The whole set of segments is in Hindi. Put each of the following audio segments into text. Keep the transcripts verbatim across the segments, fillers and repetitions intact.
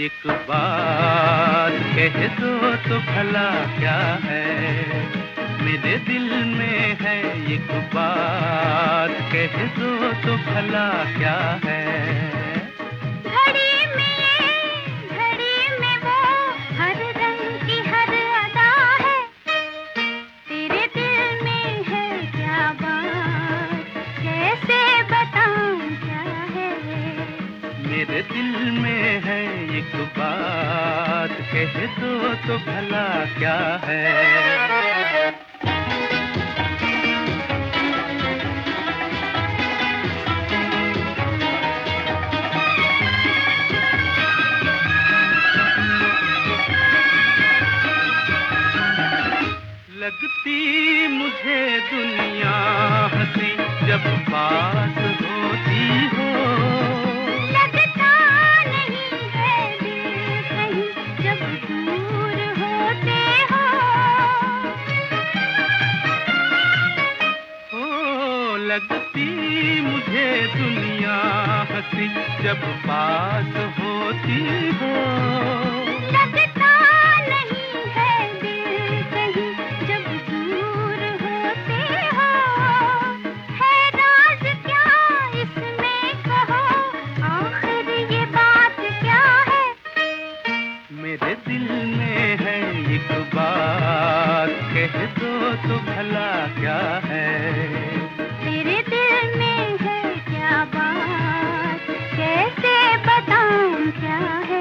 एक बात कह दो तो भला क्या है, मेरे दिल में है एक बात कह दो तो भला क्या है। घड़ी में घड़ी में वो हर रंग की हर अदा है, तेरे दिल में है क्या बात कैसे बताऊं क्या है। मेरे दिल में है एक बात कह दो तो भला क्या है। लगती मुझे दुनिया हंसी जब पास होती हो, लगता नहीं है दिल कहीं जब दूर होते हो। ओ लगती मुझे दुनिया हंसी जब पास होती हो। लगता नहीं है दिल कहीं जब दूर होते हो। है राज क्या इसमें कहो, आखिर ये बात क्या है। मेरे दिल में है एक बात कह दो तो भला क्या है। तेरे दिल में है क्या बात कैसे बताऊं क्या है।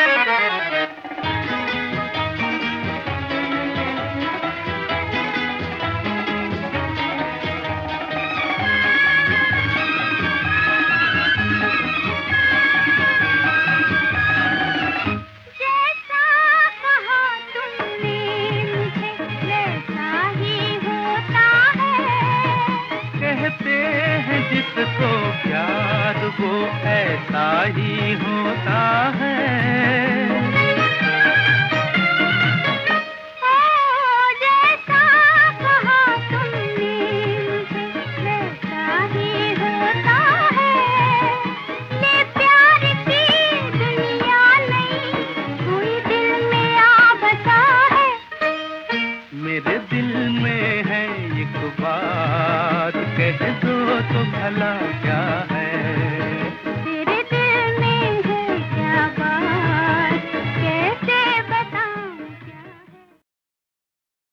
कहते हैं जिसको प्यार वो ऐसा ही होता है। ओ जैसा कहा तुमने मुझे वैसा ही होता है। ये प्यार की दुनिया नहीं कोई दिल में आ बसा है। मेरे दिल में है एक बात कह दो तो भला क्या है।